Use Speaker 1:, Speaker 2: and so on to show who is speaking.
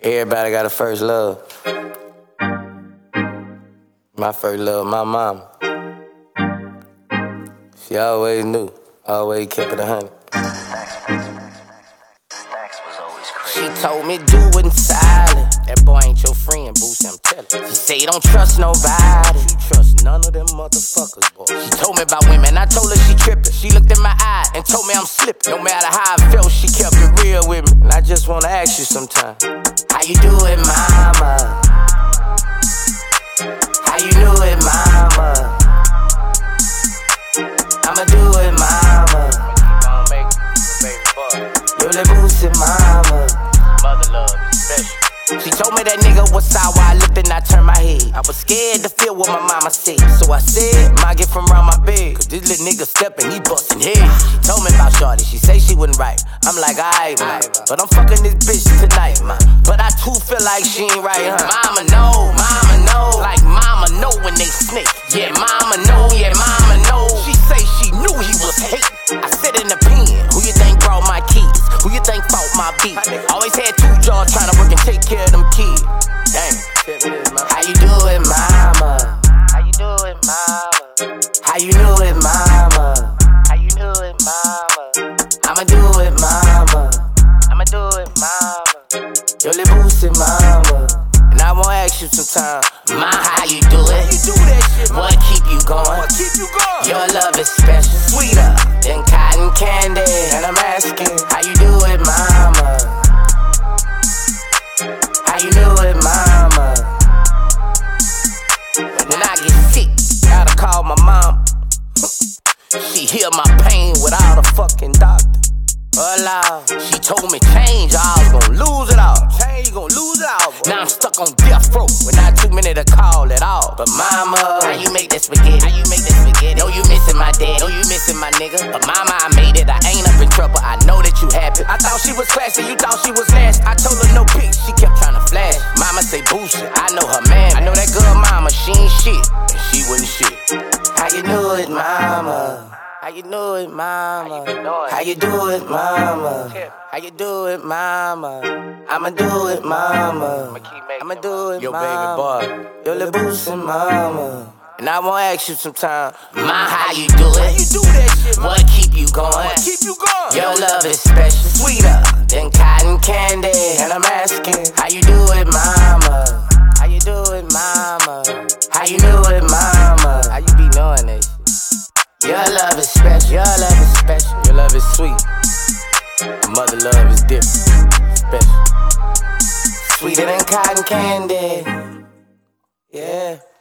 Speaker 1: Everybody got a first love. My first love, my mama. She always knew, always kept it 100. She told me do it in silence. That boy ain't your friend, Boosie, I'm telling. She say don't trust nobody. She trust none of them motherfuckers, boy. She told me about women, I told her she trippin'. She looked in my eye and told me I'm slippin'. No matter how I felt, she kept it real with me. And I just wanna ask you sometime, how you do it, mama? How you do it, mama? I'ma do it, mama. You're the Boosie, mama. Mother love, special. She told me that nigga was sour, I looked and I turned my head. I was scared to feel what my mama said. So I said, Ma, get from round my bed, cause this little nigga steppin', he bustin' head. She told me about shorty, she say she wouldn't right. I'm like, aight, ma, but I'm fucking this bitch tonight, ma. But I too feel like she ain't right, huh? Mama know, like mama know when they snake. Yeah, mama know, She say she knew he was hate. I sit in the pen, who you think brought my keys? Who you think fought my beat? Always had two jobs trying to work and take care of them kids. Dang. How you do it, mama? How you do it, mama? How you do it, mama? How you do it, mama? I'ma do it, mama. I'ma do it, mama. You're the Boosie, mama. And I won't ask you sometime, ma, how you do it? How you do that shit, man? What keep you going? What keep you going? Your love is special, sweeter than cotton candy. And I'm asking, how you do it, mama? How you do it, mama? When I get sick, gotta call my mom. She heal my pain without a fucking doctor. Allow. She told me change, I was gon' lose it all. Change, you gon' lose it all, boy. Now I'm stuck on death row with not 2 minutes to call at all. But mama, how you make that spaghetti? How you make that spaghetti? Know you missing my dad, know you missing my nigga. But mama, I made it, I ain't up in trouble, I know that you happy. I thought she was classy, you thought she was nasty. I told her no pics, she kept trying to flash. Mama say Boosie, I know her man. I know that girl mama, she ain't shit, and she wasn't shit. How you do it, mama? How you do it, mama? How you do it, mama? How you do it, mama? I'ma do it, mama. I'ma do it, your baby boy. You're the Boosie, mama. And I won't ask you sometime, ma, how you do it? How you do that shit, man? What keep you going? What keep you going? Your love is special, sweeter than cotton candy. And I'm asking, how you do it, mama? How you do it, mama? How you do it, mama? How you be knowing this? Your love is special, your love is special, your love is sweet. Mother love is different, special. Sweeter than cotton candy, yeah.